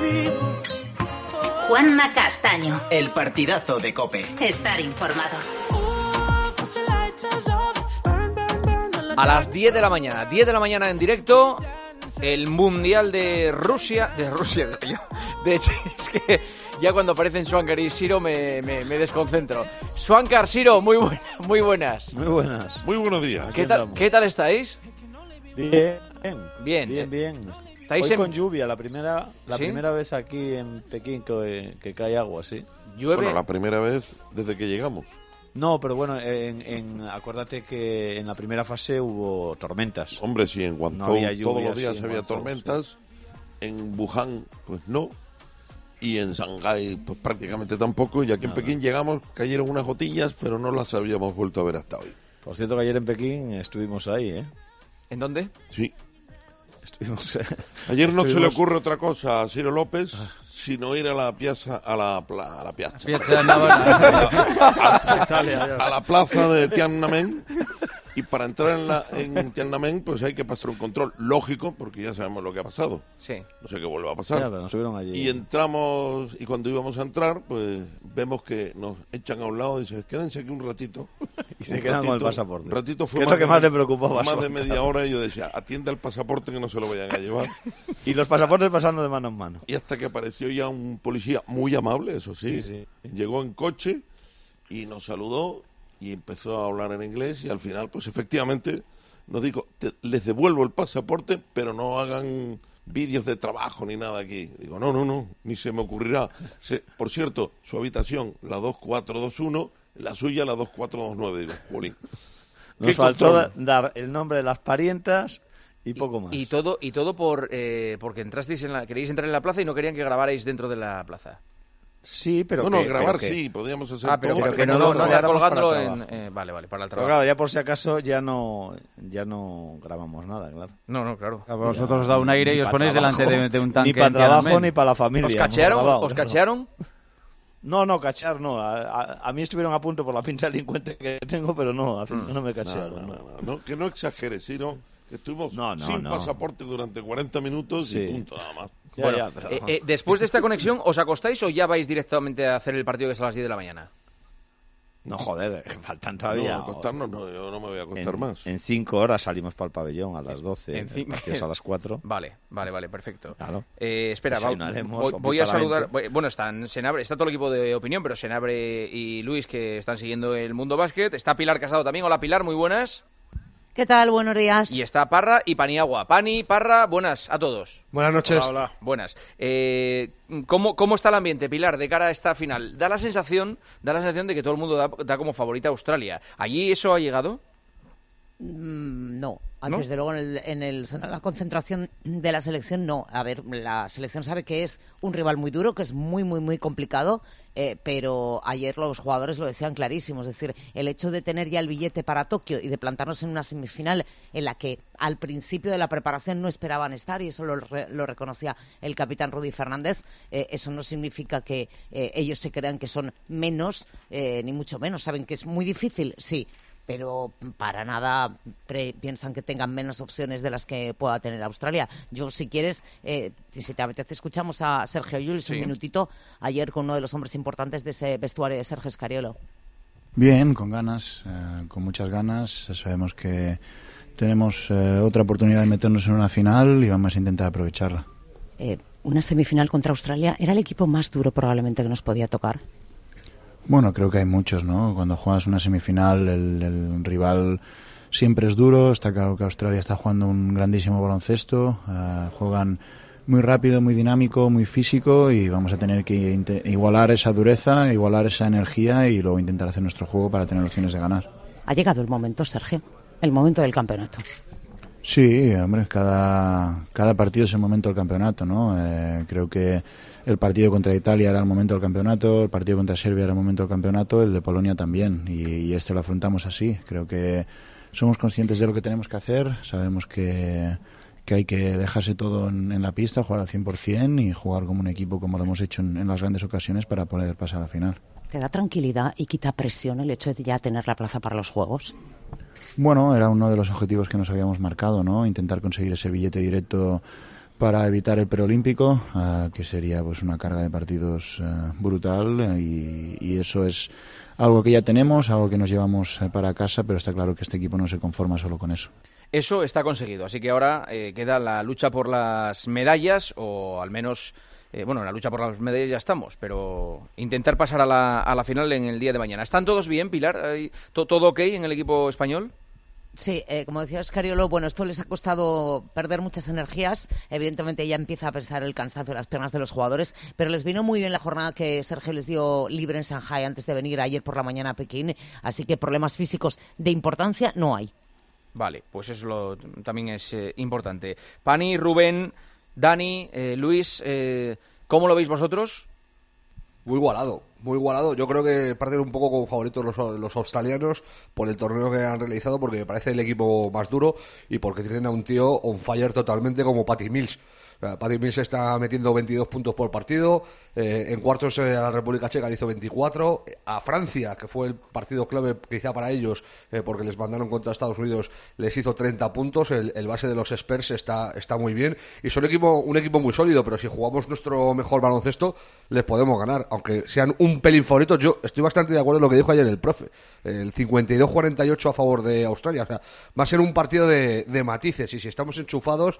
Juanma Castaño. El partidazo de COPE. Estar informado. A las 10 de la mañana, 10 de la mañana en directo, el Mundial de Rusia, de hecho, es que ya cuando aparecen Swankar y Siro me desconcentro. Swankar, Siro, muy buenas. Muy buenas. Muy buenos días. ¿Qué tal estáis? Bien. Hoy con lluvia, la primera vez aquí en Pekín que cae agua, sí. ¿Llueve? Bueno, la primera vez desde que llegamos. No, pero bueno, acuérdate que en la primera fase hubo tormentas. Hombre, sí, en Guangzhou todos los días había tormentas. Sí. En Wuhan, pues no. Y en Shanghái, pues prácticamente tampoco. Y aquí en Pekín llegamos, cayeron unas gotillas, pero no las habíamos vuelto a ver hasta hoy. Por cierto, que ayer en Pekín estuvimos ahí, ¿eh? ¿En dónde? Sí. Ayer no se le ocurre otra cosa a Ciro López sino ir a la piazza, a la plaza de Tiananmen. Y para entrar en Tiananmen, pues hay que pasar un control lógico, porque ya sabemos lo que ha pasado. Sí. No sé qué vuelva a pasar. Ya, nos subieron allí. Y entramos, y cuando íbamos a entrar, pues vemos que nos echan a un lado y dicen, quédense aquí un ratito. Y se quedan con el pasaporte. Un ratito fue ¿Qué es lo que más le preocupaba? Más de media hora, y yo decía, atienda el pasaporte que no se lo vayan a llevar. Y los pasaportes pasando de mano en mano. Y hasta que apareció ya un policía muy amable, eso sí. Llegó en coche y nos saludó. Y empezó a hablar en inglés y al final, pues efectivamente, nos dijo, les devuelvo el pasaporte, pero no hagan vídeos de trabajo ni nada aquí. Digo, no, ni se me ocurrirá. Por cierto, su habitación, la 2421, la suya, la 2429. Digo, bolín. Nos faltó dar el nombre de las parientas y poco más. Y todo porque entrasteis queríais entrar en la plaza y no querían que grabarais dentro de la plaza. Sí, pero grabar sí, podríamos hacer pero todo. Pero que no colgándolo en... Vale, para el trabajo. Pero claro, ya por si acaso ya no grabamos nada, claro. No, claro. A vosotros os da un aire y os ponéis delante de un tanque. Ni para trabajo ni para la familia. ¿Os cachearon? No, cachear no. A mí estuvieron a punto por la pinta delincuente que tengo, pero no, al final no me cachearon. No, que no exageres, sino que estuvimos sin pasaporte durante 40 minutos y punto, nada más. Después de esta conexión, ¿os acostáis o ya vais directamente a hacer el partido que es a las 10 de la mañana? No, joder, faltan todavía. No, acostarnos no, yo no me voy a acostar más. En 5 horas salimos para el pabellón a las 12, el partido es a las 4. Vale, perfecto. Claro. Espera, voy a saludar. Bueno, están Senabre, está todo el equipo de opinión, pero Senabre y Luis, que están siguiendo el mundo básquet. Está Pilar Casado también. Hola, Pilar, muy buenas. ¿Qué tal? Buenos días. Y está Parra y Paniagua. Pani, Parra, buenas a todos. Buenas noches. Hola. Buenas. ¿Cómo está el ambiente, Pilar, de cara a esta final? Da la sensación de que todo el mundo da como favorita a Australia. ¿Allí eso ha llegado? No. Desde luego en la concentración de la selección no. A ver, la selección sabe que es un rival muy duro, que es muy, muy, muy complicado, pero ayer los jugadores lo decían clarísimo. Es decir, el hecho de tener ya el billete para Tokio y de plantarnos en una semifinal en la que al principio de la preparación no esperaban estar, y eso lo reconocía el capitán Rudy Fernández, eso no significa que ellos se crean que son menos, ni mucho menos. Saben que es muy difícil, sí, pero para nada piensan que tengan menos opciones de las que pueda tener Australia. Yo, si quieres, si te apetece, escuchamos a Sergio Llull un minutito, ayer con uno de los hombres importantes de ese vestuario de Sergio Scariolo. Bien, con ganas, con muchas ganas. Sabemos que tenemos otra oportunidad de meternos en una final y vamos a intentar aprovecharla. Una semifinal contra Australia era el equipo más duro probablemente que nos podía tocar. Bueno, creo que hay muchos, ¿no? Cuando juegas una semifinal, el rival siempre es duro. Está claro que Australia está jugando un grandísimo baloncesto. Juegan muy rápido, muy dinámico, muy físico, y vamos a tener que igualar esa dureza, igualar esa energía y luego intentar hacer nuestro juego para tener opciones de ganar. Ha llegado el momento, Sergio, el momento del campeonato. Sí, hombre, cada partido es el momento del campeonato, ¿no? Creo que el partido contra Italia era el momento del campeonato, el partido contra Serbia era el momento del campeonato, el de Polonia también, y este lo afrontamos así. Creo que somos conscientes de lo que tenemos que hacer, sabemos que hay que dejarse todo en la pista, jugar al 100% y jugar como un equipo como lo hemos hecho en las grandes ocasiones para poder pasar a la final. ¿Te da tranquilidad y quita presión el hecho de ya tener la plaza para los Juegos? Bueno, era uno de los objetivos que nos habíamos marcado, ¿no? Intentar conseguir ese billete directo para evitar el preolímpico, que sería pues una carga de partidos brutal, y eso es algo que ya tenemos, algo que nos llevamos para casa, pero está claro que este equipo no se conforma solo con eso. Eso está conseguido, así que ahora queda la lucha por las medallas, o al menos, bueno, la lucha por las medallas ya estamos, pero intentar pasar a la final en el día de mañana. ¿Están todos bien, Pilar? ¿Todo ok en el equipo español? Sí, como decía Escariolo, bueno, esto les ha costado perder muchas energías. Evidentemente ya empieza a pesar el cansancio de las piernas de los jugadores, pero les vino muy bien la jornada que Sergio les dio libre en Shanghái antes de venir ayer por la mañana a Pekín, así que problemas físicos de importancia no hay. Vale, pues eso también es importante. Pani, Rubén, Dani, Luis, ¿cómo lo veis vosotros? Muy igualado, muy igualado. Yo creo que parten un poco como favoritos los australianos por el torneo que han realizado, porque me parece el equipo más duro y porque tienen a un tío on fire totalmente como Patty Mills. Patty Mills está metiendo 22 puntos por partido. En cuartos a la República Checa le hizo 24. A Francia, que fue el partido clave quizá para ellos, porque les mandaron contra Estados Unidos, les hizo 30 puntos. El base de los Spurs está muy bien. Y son un equipo muy sólido, pero si jugamos nuestro mejor baloncesto, les podemos ganar. Aunque sean un pelín favoritos, yo estoy bastante de acuerdo en lo que dijo ayer el profe. El 52-48 a favor de Australia. O sea, va a ser un partido de matices. Y si estamos enchufados,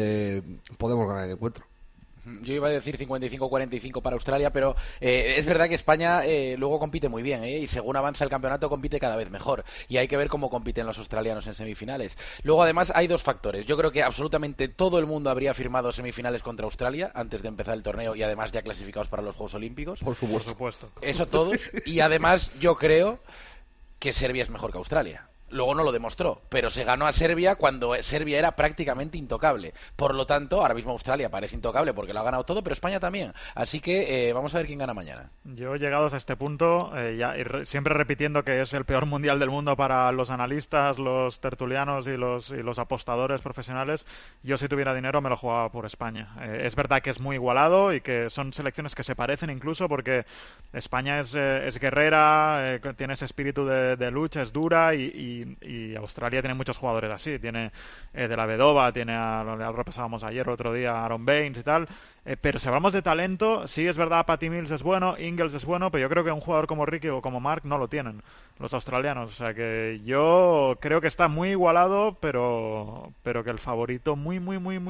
podemos ganar el encuentro. Yo iba a decir 55-45 para Australia, pero es verdad que España luego compite muy bien, y según avanza el campeonato compite cada vez mejor, y hay que ver cómo compiten los australianos en semifinales. Luego además hay dos factores. Yo creo que absolutamente todo el mundo habría firmado semifinales contra Australia antes de empezar el torneo, y además ya clasificados para los Juegos Olímpicos. Por supuesto. Eso todos. Y además yo creo que Serbia es mejor que Australia. Luego no lo demostró, pero se ganó a Serbia cuando Serbia era prácticamente intocable. Por lo tanto, ahora mismo Australia parece intocable porque lo ha ganado todo, pero España también. Así que vamos a ver quién gana mañana. Yo, llegados a este punto, siempre repitiendo que es el peor mundial del mundo para los analistas, los tertulianos y los apostadores profesionales, yo si tuviera dinero me lo jugaba por España. Es verdad que es muy igualado y que son selecciones que se parecen incluso, porque España es guerrera, tiene ese espíritu de lucha, es dura, y Australia tiene muchos jugadores así. Tiene de la Vedova, tiene lo repasábamos ayer o otro día, Aaron Baines y tal. Pero si hablamos de talento, sí es verdad, Patty Mills es bueno, Ingles es bueno, pero yo creo que un jugador como Ricky o como Mark no lo tienen los australianos. O sea que yo creo que está muy igualado, pero que el favorito, muy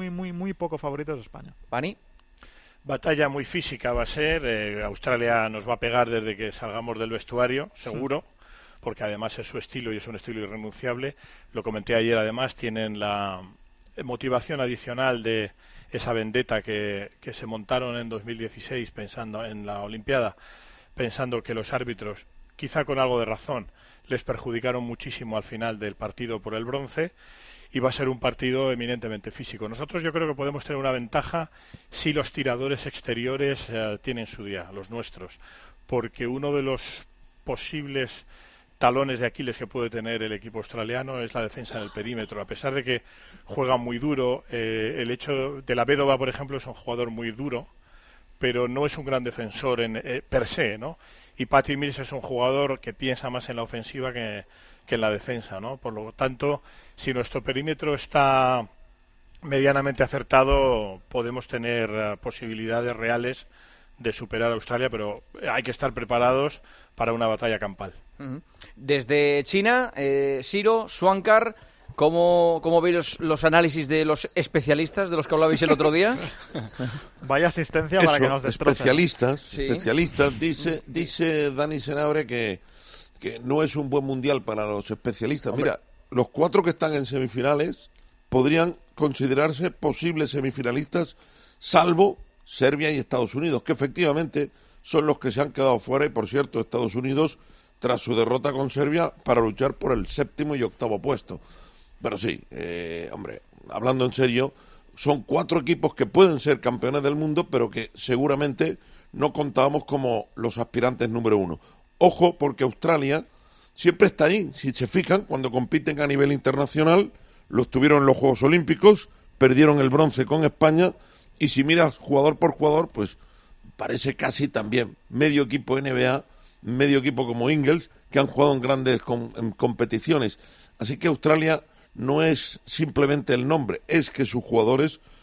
poco favorito es España. ¿Pani? Batalla muy física va a ser. Australia nos va a pegar desde que salgamos del vestuario, seguro. Sí. Porque además es su estilo y es un estilo irrenunciable. Lo comenté ayer, además, tienen la motivación adicional de esa vendetta que se montaron en 2016 pensando en la Olimpiada, pensando que los árbitros, quizá con algo de razón, les perjudicaron muchísimo al final del partido por el bronce, y va a ser un partido eminentemente físico. Nosotros yo creo que podemos tener una ventaja si los tiradores exteriores tienen su día, los nuestros, porque uno de los posibles talones de Aquiles que puede tener el equipo australiano es la defensa en el perímetro. A pesar de que juega muy duro, el hecho de la Vedova, por ejemplo, es un jugador muy duro, pero no es un gran defensor per se, ¿no? Y Patty Mills es un jugador que piensa más en la ofensiva que en la defensa, ¿no? Por lo tanto, si nuestro perímetro está medianamente acertado, podemos tener posibilidades reales de superar a Australia, pero hay que estar preparados para una batalla campal. Desde China, Siro, Swankar, ¿cómo veis los análisis de los especialistas de los que hablabais el otro día? Vaya asistencia para que nos destrocen. Especialistas, dice Dani Senabre que no es un buen mundial para los especialistas. Hombre. Mira, los 4 que están en semifinales podrían considerarse posibles semifinalistas, salvo Serbia y Estados Unidos, que efectivamente son los que se han quedado fuera. Y por cierto, Estados Unidos, tras su derrota con Serbia, para luchar por el 7º y 8º puesto. Pero sí, hombre, hablando en serio, son 4 equipos que pueden ser campeones del mundo, pero que seguramente no contábamos como los aspirantes número 1. Ojo, porque Australia siempre está ahí. Si se fijan, cuando compiten a nivel internacional, los tuvieron en los Juegos Olímpicos, perdieron el bronce con España, y si miras jugador por jugador, pues parece casi también medio equipo NBA, medio equipo como Ingles, que han jugado en grandes en competiciones. Así que Australia no es simplemente el nombre, es que sus jugadores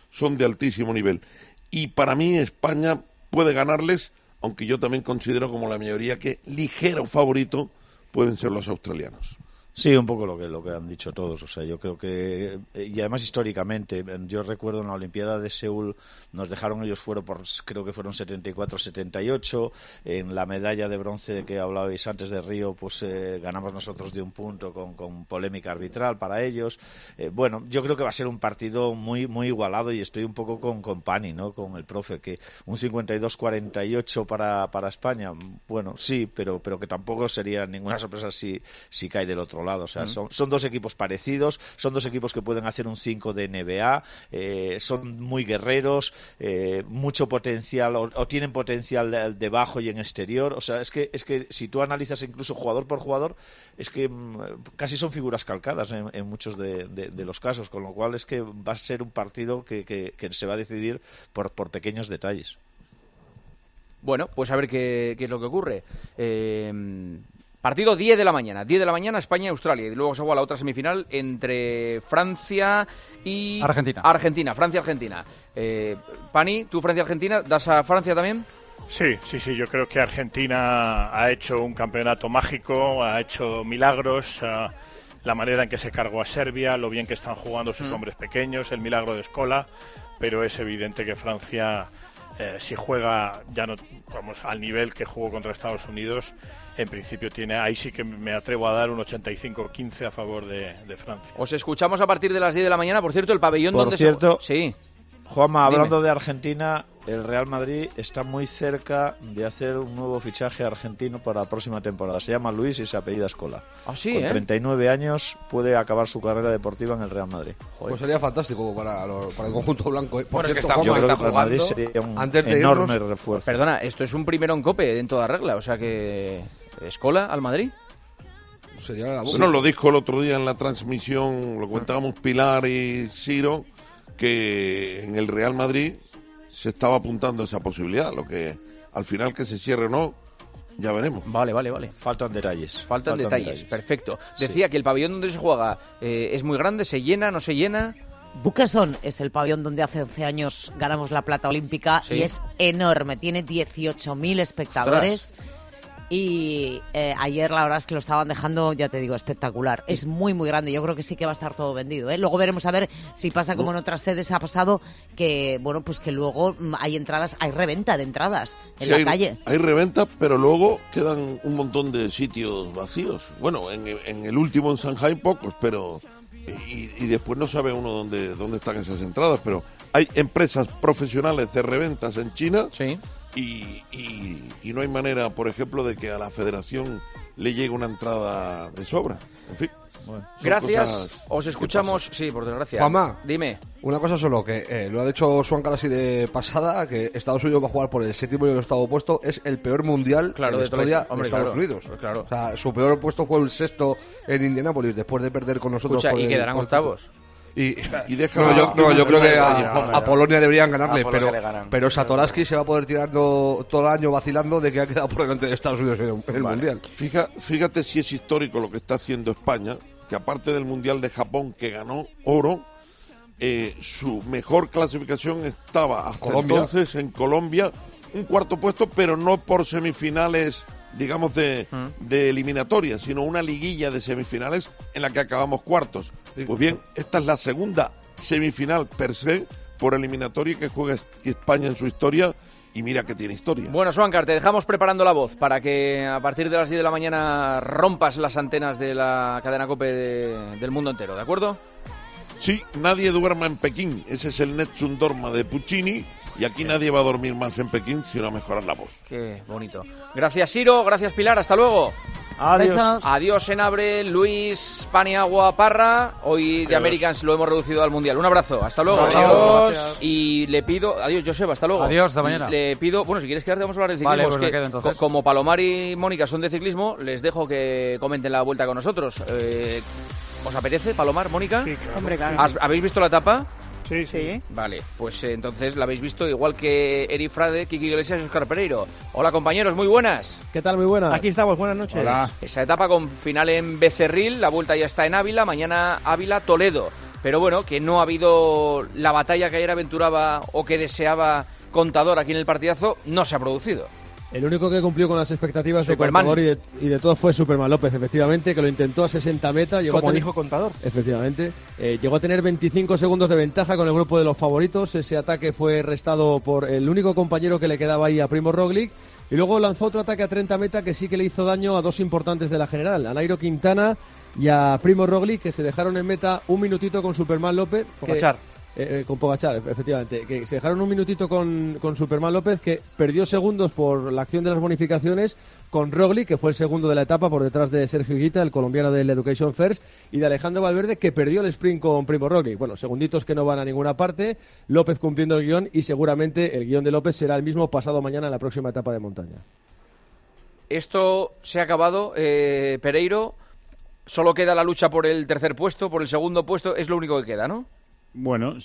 son de altísimo nivel. Y para mí España puede ganarles, aunque yo también considero como la mayoría que ligero favorito pueden ser los australianos. Sí, un poco lo que han dicho todos. O sea, yo creo que... Y además históricamente, yo recuerdo en la Olimpiada de Seúl nos dejaron ellos fuera por, creo que fueron 74-78. En la medalla de bronce que hablabais antes de Río, pues ganamos nosotros de un punto con polémica arbitral para ellos. Bueno, yo creo que va a ser un partido muy muy igualado y estoy un poco con Pani, ¿no? Con el profe, que un 52-48 para España, bueno, sí, pero que tampoco sería ninguna sorpresa si cae del otro lado. O sea, son dos equipos parecidos, son dos equipos que pueden hacer un 5 de NBA, son muy guerreros, mucho potencial, o tienen potencial de bajo y en exterior. O sea, es que si tú analizas incluso jugador por jugador, es que casi son figuras calcadas en muchos de los casos, con lo cual es que va a ser un partido que se va a decidir por pequeños detalles. Bueno, pues a ver qué es lo que ocurre. Partido 10 de la mañana, España-Australia, y luego se juega la otra semifinal entre Francia y Argentina, Francia-Argentina. Pani, ¿tú Francia-Argentina? ¿Das a Francia también? Sí, yo creo que Argentina ha hecho un campeonato mágico, ha hecho milagros, la manera en que se cargó a Serbia, lo bien que están jugando sus hombres pequeños, el milagro de Scola, pero es evidente que Francia, si juega ya no vamos al nivel que jugó contra Estados Unidos, en principio ahí sí que me atrevo a dar un 85-15 a favor de Francia. Os escuchamos a partir de las 10 de la mañana. Por cierto, el pabellón Sí. Juanma, hablando de Argentina, el Real Madrid está muy cerca de hacer un nuevo fichaje argentino para la próxima temporada. Se llama Luis y se apellida Scola. Ah, sí, Con 39 años puede acabar su carrera deportiva en el Real Madrid. Joder. Pues sería fantástico para el conjunto blanco. Por cierto, yo creo que para Madrid sería un enorme refuerzo. Perdona, esto es un primero en COPE en toda regla, o sea que... ¿Scola al Madrid? Bueno, lo dijo el otro día en la transmisión, lo comentábamos Pilar y Ciro, que en el Real Madrid se estaba apuntando esa posibilidad. Lo que al final que se cierre o no, ya veremos. Vale. Faltan detalles. Faltan detalles, perfecto. Decía que el pabellón donde se juega es muy grande, ¿se llena, no se llena? Buquesón es el pabellón donde hace 11 años ganamos la plata olímpica y es enorme, tiene 18.000 espectadores. ¡Ostras! Y ayer la verdad es que lo estaban dejando, ya te digo, espectacular. Es muy, muy grande. Yo creo que sí que va a estar todo vendido, ¿eh? Luego veremos a ver si pasa como en otras sedes ha pasado, que bueno, pues que luego hay entradas, hay reventa de entradas en la calle. Hay reventa, pero luego quedan un montón de sitios vacíos. Bueno, en el último en Shanghai pocos, pero... Y después no sabe uno dónde están esas entradas, pero hay empresas profesionales de reventas en China... Sí. Y no hay manera, por ejemplo, de que a la federación le llegue una entrada de sobra. En fin. Bueno, gracias. Os escuchamos. Sí, por desgracia. Juanma, dime. Una cosa solo, que lo ha dicho Suancar así de pasada, que Estados Unidos va a jugar por el 7º y el 8º puesto. Es el peor mundial de la historia de Estados Unidos. Claro. O sea, su peor puesto fue el 6º en Indianápolis, después de perder con nosotros. Escucha, y quedarán octavos. Yo creo que a Polonia deberían ganarle, pero Satoraski se va a poder tirar todo el año vacilando de que ha quedado por delante de Estados Unidos en el Mundial. Fíjate si es histórico lo que está haciendo España, que aparte del Mundial de Japón que ganó oro, su mejor clasificación estaba hasta entonces en Colombia, un cuarto puesto, pero no por semifinales, digamos, de eliminatoria, sino una liguilla de semifinales en la que acabamos cuartos. Pues bien, esta es la segunda semifinal per se por eliminatoria que juega España en su historia, y mira que tiene historia. Bueno, Suancar, te dejamos preparando la voz para que a partir de las 10 de la mañana rompas las antenas de la cadena COPE del mundo entero, ¿de acuerdo? Sí, nadie duerma en Pekín, ese es el Nessun Dorma de Puccini. Y aquí nadie va a dormir más en Pekín sino a mejorar la voz. Qué bonito. Gracias, Ciro. Gracias, Pilar. Hasta luego. Adiós. Besos. Adiós, Enabre, Luis, Paniagua, Parra. Hoy de Americans lo hemos reducido al Mundial. Un abrazo. Hasta luego. Adiós. Y le pido... Adiós, Joseba. Hasta luego. Adiós, hasta mañana. Le pido... Bueno, si quieres quedarte, vamos a hablar de ciclismo. Vale, pues es me que quedo entonces. Como Palomar y Mónica son de ciclismo, les dejo que comenten la vuelta con nosotros. ¿Os apetece, Palomar, Mónica? Sí, claro. Hombre, claro. ¿Habéis visto la etapa? Sí. Vale, pues entonces la habéis visto igual que Eri Frade, Kiki Iglesias y Óscar Pereiro. Hola, compañeros, muy buenas. ¿Qué tal? Muy buenas. Aquí estamos, buenas noches. Hola. Esa etapa con final en Becerril, la vuelta ya está en Ávila, mañana Ávila-Toledo. pero bueno, que no ha habido la batalla que ayer aventuraba o que deseaba Contador aquí en el partidazo, no se ha producido. El único que cumplió con las expectativas Superman. de Contador y de todos fue Superman López, efectivamente, que lo intentó a 60 metas. Como dijo Contador. Efectivamente. Llegó a tener 25 segundos de ventaja con el grupo de los favoritos. Ese ataque fue restado por el único compañero que le quedaba ahí a Primo Roglic. Y luego lanzó otro ataque a 30 metas que sí que le hizo daño a dos importantes de la general, a Nairo Quintana y a Primo Roglic, que se dejaron en meta un minutito con Superman López. Con Pogačar, efectivamente, que se dejaron un minutito con Superman López, que perdió segundos por la acción de las bonificaciones con Roglic, que fue el segundo de la etapa por detrás de Sergio Higuita, el colombiano del Education First, y de Alejandro Valverde, que perdió el sprint con Primo Roglic. Bueno, segunditos que no van a ninguna parte, López cumpliendo el guión, y seguramente el guión de López será el mismo pasado mañana en la próxima etapa de montaña. Esto se ha acabado, Pereiro, solo queda la lucha por el tercer puesto, por el segundo puesto, es lo único que queda, ¿no? Bueno,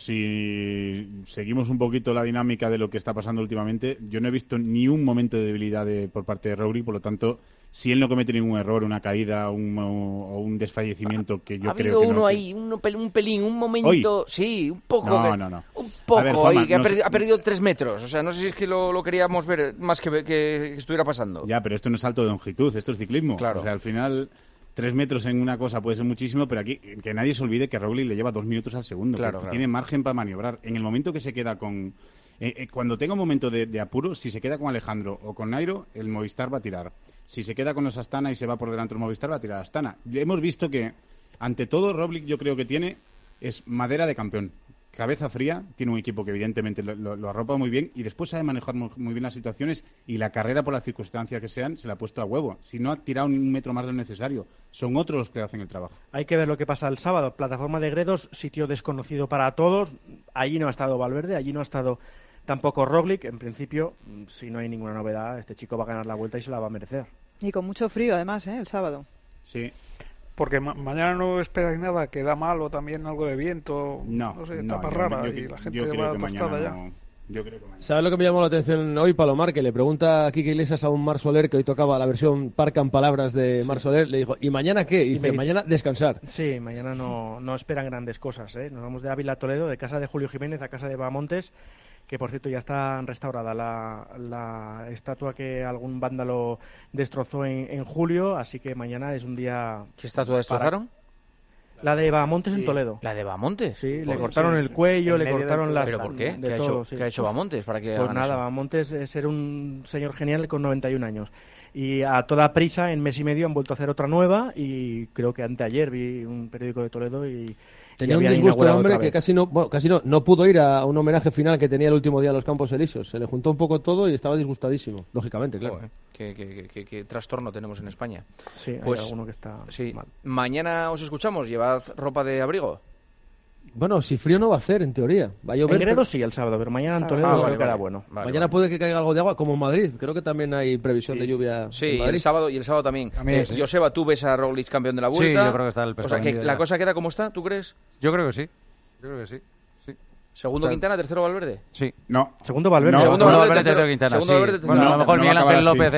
si seguimos un poquito la dinámica de lo que está pasando últimamente, yo no he visto ni un momento de debilidad por parte de Roglic, por lo tanto, si él no comete ningún error, una caída o un desfallecimiento que yo creo que no... Ha habido uno ahí, un pelín, un momento... ¿Hoy? Sí, un poco. No. Un poco, a ver, Juanma, ahí, que ha perdido 3 metros. O sea, no sé si es que lo queríamos ver más que estuviera pasando. Ya, pero esto no es salto de longitud, esto es ciclismo. Claro. O sea, al final... 3 metros en una cosa puede ser muchísimo, pero aquí que nadie se olvide que Roglic le lleva 2 minutos al segundo, claro. Tiene margen para maniobrar. En el momento que se queda con... cuando tenga un momento de apuro, si se queda con Alejandro o con Nairo, el Movistar va a tirar. Si se queda con los Astana y se va por delante del Movistar, va a tirar Astana. Hemos visto que, ante todo, Roglic yo creo que es madera de campeón. Cabeza fría, tiene un equipo que evidentemente lo arropa muy bien y después sabe manejar muy bien las situaciones, y la carrera, por las circunstancias que sean, se la ha puesto a huevo. Si no ha tirado un metro más de lo necesario, son otros los que hacen el trabajo. Hay que ver lo que pasa el sábado. Plataforma de Gredos, sitio desconocido para todos. Allí no ha estado Valverde, allí no ha estado tampoco Roglic. En principio, si no hay ninguna novedad, este chico va a ganar la Vuelta y se la va a merecer. Y con mucho frío, además, el sábado. Sí. Porque mañana no esperáis nada, que da mal o también algo de viento, no sé, etapas raras y la gente va tostada ya. Yo creo que mañana. ¿Sabes lo que me llamó la atención hoy, Palomar? Que le pregunta a Quique Iglesias a un Marc Soler, que hoy tocaba la versión Parcan Palabras de Marc Soler, le dijo, ¿y mañana qué? Y dice, mañana descansar. Sí, mañana no esperan grandes cosas, Nos vamos de Ávila a Toledo, de casa de Julio Jiménez a casa de Bahamontes, que por cierto ya está restaurada la estatua que algún vándalo destrozó en julio, así que mañana es un día... ¿Qué estatua destrozaron? La de Bahamontes en Toledo. ¿La de Bahamontes? Sí, le cortaron el cuello, le cortaron las... ¿Pero por qué? ¿Qué ha hecho Bahamontes para que Pues nada, Bahamontes es un señor genial con 91 años. Y a toda prisa, en mes y medio, han vuelto a hacer otra nueva, y creo que anteayer vi un periódico de Toledo y... Tenía un disgusto el hombre que casi no pudo ir a un homenaje final que tenía el último día en los Campos Elíseos. Se le juntó un poco todo y estaba disgustadísimo, lógicamente, claro. Qué trastorno tenemos en España. Sí, pues, hay alguno que está mal. Mañana os escuchamos, llevad ropa de abrigo. Bueno, si frío no va a hacer, en teoría. Va a llover. En Gredos sí, el sábado, pero mañana en Toledo creo que era bueno. Mañana puede que caiga algo de agua, como en Madrid. Creo que también hay previsión de lluvia en Madrid. Y el sábado también. Joseba, ¿tú ves a Roglic campeón de la Vuelta? Sí, yo creo que está el pescado. O sea, que la cosa queda como está, ¿tú crees? Yo creo que sí. ¿Segundo Quintana, tercero Valverde? Sí. No. Segundo Valverde. No, segundo Valverde, tercero Quintana, sí. Bueno, a lo mejor Miguel Ángel López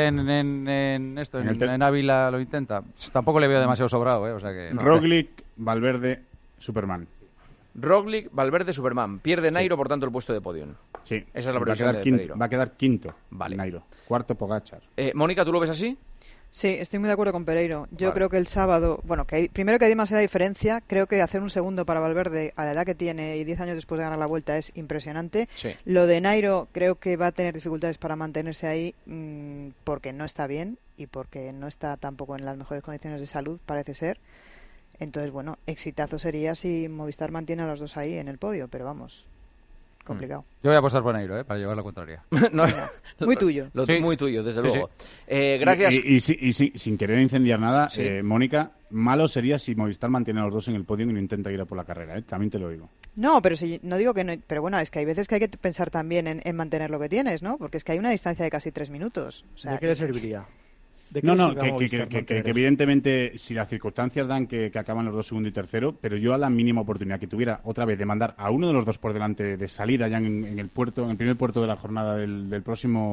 en Ávila lo intenta. Tampoco le veo demasiado sobrado, o sea que... Roglic, Valverde, Superman. Roglic, Valverde, Superman. Pierde Nairo, por tanto, el puesto de podium. Sí. Esa es la previsión de Pereiro. Va a quedar quinto. Vale. Nairo. Cuarto Pogačar. Mónica, ¿tú lo ves así? Sí, estoy muy de acuerdo con Pereiro. Yo creo que el sábado, primero que hay demasiada diferencia. Creo que hacer un segundo para Valverde a la edad que tiene y 10 años después de ganar la Vuelta es impresionante. Sí. Lo de Nairo creo que va a tener dificultades para mantenerse ahí porque no está bien y porque no está tampoco en las mejores condiciones de salud, parece ser. Entonces, exitazo sería si Movistar mantiene a los dos ahí en el podio, pero vamos, complicado. Yo voy a apostar por Nairo, para llevar la contraria. Muy tuyo. Muy tuyo, desde luego. Gracias. Y sin querer incendiar nada, Mónica, malo sería si Movistar mantiene a los dos en el podio y no intenta ir a por la carrera, también te lo digo. No, pero no digo que no, pero es que hay veces que hay que pensar también en mantener lo que tienes, ¿no? Porque es que hay una distancia de casi 3 minutos. O sea, ¿de qué le serviría? Que evidentemente si las circunstancias dan que acaban los dos segundo y tercero, pero yo a la mínima oportunidad que tuviera otra vez de mandar a uno de los dos por delante, de salir allá en el puerto, en el primer puerto de la jornada del próximo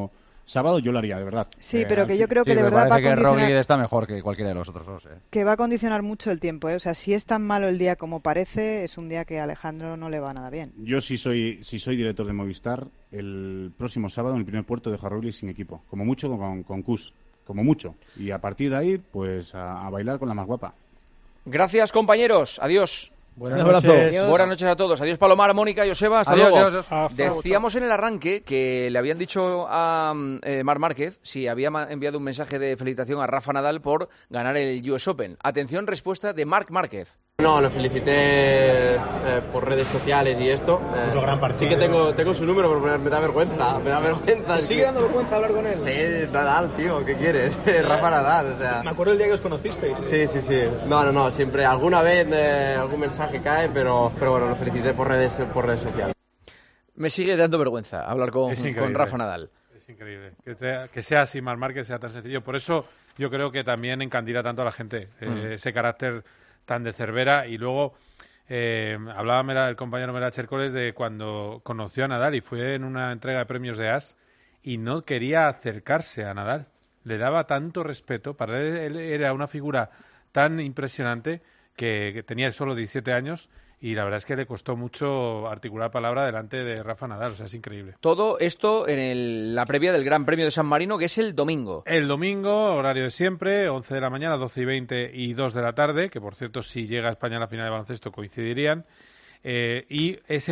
sábado, yo lo haría, de verdad. Sí, pero que yo creo que de verdad va a condicionar... que Roglic está mejor que cualquiera de los otros dos. Que va a condicionar mucho el tiempo, ¿eh? O sea, si es tan malo el día como parece, es un día que a Alejandro no le va nada bien. Yo si soy director de Movistar, el próximo sábado en el primer puerto dejo a Roglic sin equipo. Como mucho con Kuss. Como mucho. Y a partir de ahí, pues a bailar con la más guapa. Gracias, compañeros. Adiós. Buenas noches. Buenas noches a todos. Adiós, Palomar, Mónica, Joseba. Hasta adiós, luego. Adiós. Decíamos en el arranque que le habían dicho a Marc Márquez si había enviado un mensaje de felicitación a Rafa Nadal por ganar el US Open. Atención, respuesta de Marc Márquez. No, lo felicité por redes sociales y esto. Gran partido, sí que tengo su número, pero me da vergüenza. Me da vergüenza. ¿Te sigue dando vergüenza hablar con él? Sí, Nadal, tío, ¿qué quieres? Rafa Nadal, o sea... Me acuerdo el día que os conocisteis. Sí. No, siempre, alguna vez algún mensaje cae, pero bueno, lo felicité por redes sociales. Me sigue dando vergüenza hablar con Rafa Nadal. Es increíble. Que sea así, Marc Márquez, sea tan sencillo. Por eso yo creo que también encandila tanto a la gente, ese carácter tan de Cervera. Y luego hablaba el compañero Mera Chércoles de cuando conoció a Nadal y fue en una entrega de premios de As y no quería acercarse a Nadal. Le daba tanto respeto. Para él era una figura tan impresionante que tenía solo 17 años y la verdad es que le costó mucho articular palabra delante de Rafa Nadal, o sea, es increíble. Todo esto en la previa del Gran Premio de San Marino, que es el domingo. El domingo, horario de siempre, 11 de la mañana, 12:20 y 2 de la tarde, que por cierto, si llega a España a la final de baloncesto coincidirían. Y es es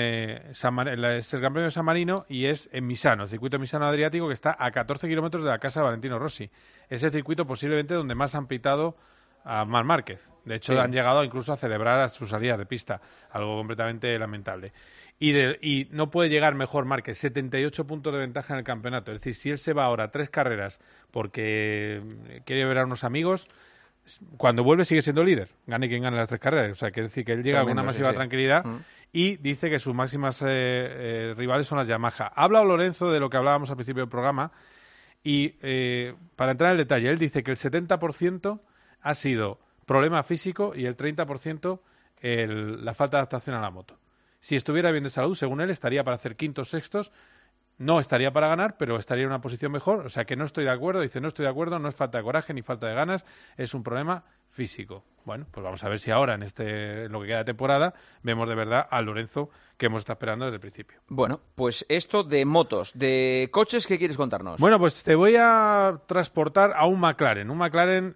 el Gran Premio de San Marino y es en Misano, el circuito Misano Adriático, que está a 14 kilómetros de la casa de Valentino Rossi. Es el circuito posiblemente donde más han pitado a Marc Márquez. De hecho, han llegado incluso a celebrar sus salidas de pista, algo completamente lamentable. Y no puede llegar mejor Márquez, 78 puntos de ventaja en el campeonato. Es decir, si él se va ahora a 3 carreras porque quiere ver a unos amigos, cuando vuelve sigue siendo líder, gane quien gane las 3 carreras. O sea, quiere decir que él llega con una masiva tranquilidad y dice que sus máximas rivales son las Yamaha. Ha hablado Lorenzo de lo que hablábamos al principio del programa y para entrar en el detalle, él dice que el 70% ha sido problema físico y el 30% la falta de adaptación a la moto. Si estuviera bien de salud, según él, estaría para hacer quintos, sextos, no estaría para ganar, pero estaría en una posición mejor. O sea que no estoy de acuerdo, dice, no estoy de acuerdo, no es falta de coraje ni falta de ganas, es un problema físico. Bueno, pues vamos a ver si ahora, en lo que queda de temporada, vemos de verdad a Lorenzo que hemos estado esperando desde el principio. Bueno, pues esto de motos, de coches, ¿qué quieres contarnos? Bueno, pues te voy a transportar a un McLaren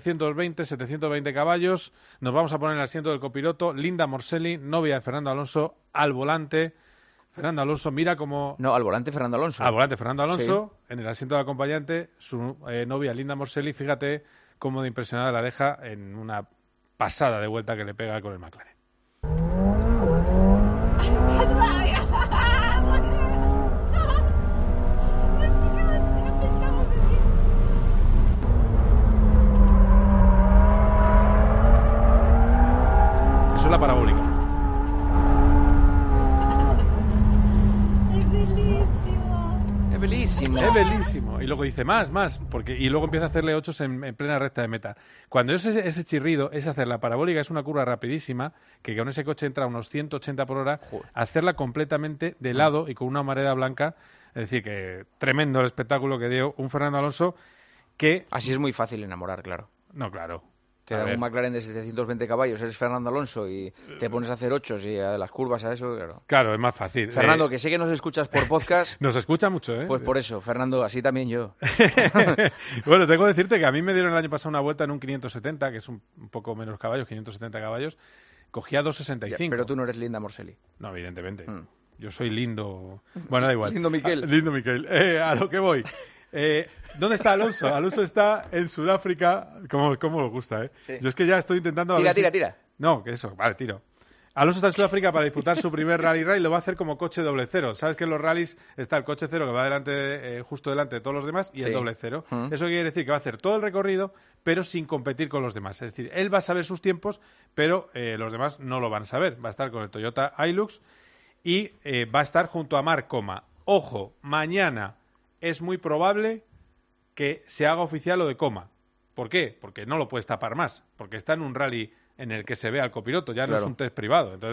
720 caballos. Nos vamos a poner en el asiento del copiloto, Linda Morselli, novia de Fernando Alonso, al volante. Fernando Alonso, mira cómo... No, al volante Fernando Alonso. Al volante Fernando Alonso, sí. En el asiento del acompañante, su novia Linda Morselli, fíjate cómo de impresionada la deja en una pasada de vuelta que le pega con el McLaren. Eso es la parabólica. Es bellísimo. Y luego dice más, y luego empieza a hacerle 8 en plena recta de meta. Cuando ese chirrido es hacer la parabólica, es una curva rapidísima, que con ese coche entra a unos 180 por hora, hacerla completamente de lado y con una mareda blanca. Es decir, que tremendo el espectáculo que dio un Fernando Alonso que... Así es muy fácil enamorar, claro. No, claro. Te da un McLaren de 720 caballos, eres Fernando Alonso y te pones a hacer 8 y a las curvas a eso, claro. Claro, es más fácil. Fernando, que sé que nos escuchas por podcast. Nos escucha mucho, ¿eh? Pues por eso, Fernando, así también yo. Bueno, tengo que decirte que a mí me dieron el año pasado una vuelta en un 570, que es un poco menos caballos, 570 caballos, cogía 265. Ya, pero tú no eres Linda Morselli. No, evidentemente. Yo soy lindo... Bueno, da igual. Lindo Miquel. Lindo Miquel. A lo que voy. ¿Dónde está Alonso? Alonso está en Sudáfrica. ¿Cómo os gusta, eh? Sí. Yo es que ya estoy intentando... Tira. No, que eso. Vale, tiro. Alonso está en Sudáfrica para disputar su primer rally. Lo va a hacer como coche doble cero. Sabes que en los rallies está el coche cero que va justo delante de todos los demás y el doble cero. Eso quiere decir que va a hacer todo el recorrido, pero sin competir con los demás. Es decir, él va a saber sus tiempos, pero los demás no lo van a saber. Va a estar con el Toyota Hilux y va a estar junto a Marc Coma. Ojo, mañana es muy probable que se haga oficial lo de Coma. ¿Por qué? Porque no lo puedes tapar más, porque está en un rally en el que se ve al copiloto, ya no es un test privado, entonces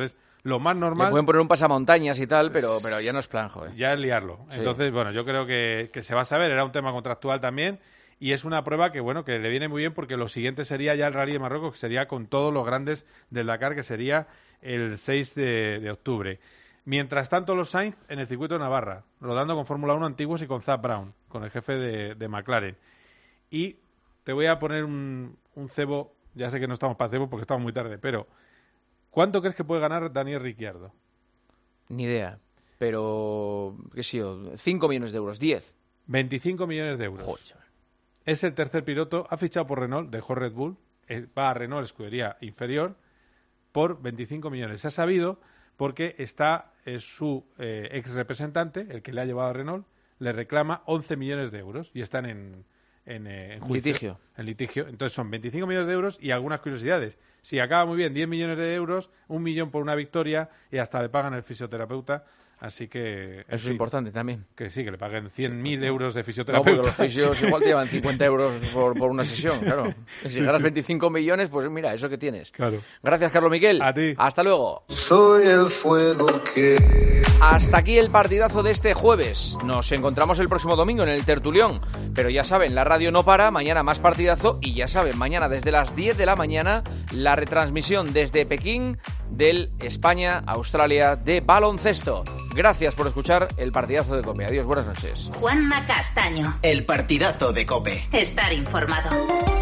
lo más normal... Le pueden poner un pasamontañas y tal, pero ya no es plan, joder. Ya es liarlo. Sí. Entonces, bueno, yo creo que se va a saber. Era un tema contractual también. Y es una prueba que, bueno, que le viene muy bien porque lo siguiente sería ya el Rally de Marruecos, que sería con todos los grandes del Dakar, que sería el 6 de octubre. Mientras tanto, los Sainz en el circuito de Navarra, rodando con Fórmula 1 antiguos y con Zak Brown, con el jefe de McLaren. Y te voy a poner un cebo, ya sé que no estamos para cebo porque estamos muy tarde, pero ¿cuánto crees que puede ganar Daniel Ricciardo? Ni idea, pero, qué sé yo, 5 millones de euros, 10. 25 millones de euros. Joder. Es el tercer piloto, ha fichado por Renault, dejó Red Bull, va a Renault, escudería inferior, por 25 millones. Se ha sabido porque está su ex representante, el que le ha llevado a Renault, le reclama 11 millones de euros y están en juicio, litigio. En litigio. Entonces son 25 millones de euros y algunas curiosidades. Si acaba muy bien, 10 millones de euros, 1 millón por una victoria y hasta le pagan el fisioterapeuta. Así que... Eso es importante también. Que sí, que le paguen 100.000 euros de fisioterapeuta. No, porque los fisios igual te llevan 50 euros por una sesión, claro. Si ganas 25 millones, pues mira, eso que tienes. Claro. Gracias, Carlos Miquel. A ti. Hasta luego. Soy el fuego que... Hasta aquí el partidazo de este jueves. Nos encontramos el próximo domingo en el Tertulión. Pero ya saben, la radio no para, mañana más partidazo. Y ya saben, mañana desde las 10 de la mañana, la retransmisión desde Pekín del España-Australia de baloncesto. Gracias por escuchar el partidazo de COPE. Adiós, buenas noches. Juanma Castaño. El partidazo de COPE. Estar informado.